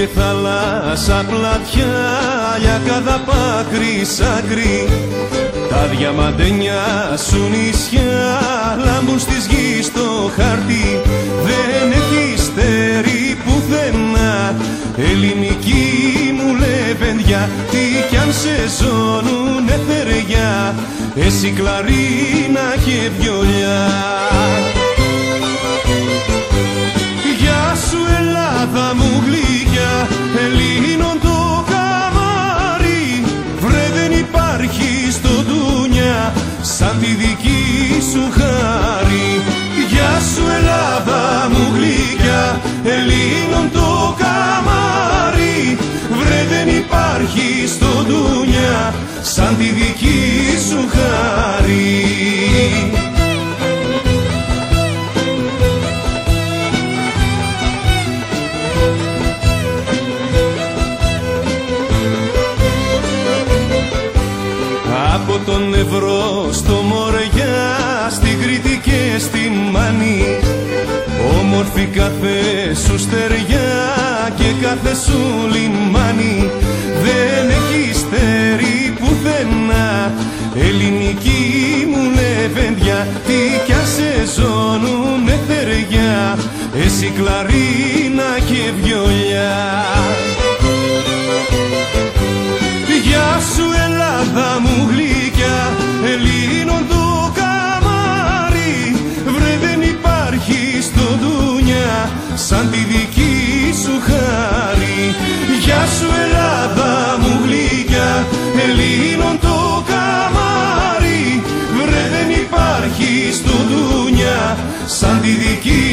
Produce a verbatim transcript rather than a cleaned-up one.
και θάλασσα πλατιά για cada πάκρη σ' άκρη. Τα διαμαντένια σου νησιά λάμπουν στις γης στο χάρτη. Δεν έχει στέρι πουθενά ελληνική μου λεβέντια. Τι κι αν σε ζώνουνε θεριά, εσύ κλαρίνα και βιολιά. Γεια σου Ελλάδα μου γλυκιά, Ελλήνων το καμάρι. Βρε δεν υπάρχει στο ντούνια σαν τη δική σου χάρη. Γεια σου Ελλάδα μου γλυκιά, Ελλήνων το καμάρι. Βρε δεν υπάρχει στο ντούνια σαν τη δική σου χάρη. Από τον Ευρώ στο Μοριά, στην Κρήτη και στη Μάνη, όμορφη κάθε σου στεριά και κάθε σου λιμάνι. Δεν έχει στέρι πουθενά ελληνική μου λεβέντια. Τι κι αν σε ζώνουνε θεριά, εσύ κλαρίνα και βιολιά. Γεια σου Ελλάδα μου γλυκιά, Ελλήνων το καμάρι. Βρε δεν υπάρχει στο ντούνια σαν τη δική σου χάρη. Γεια σου Ελλάδα μου γλυκιά, Ελλήνων το καμάρι. Βρε δεν υπάρχει στο ντούνια σαν τη δική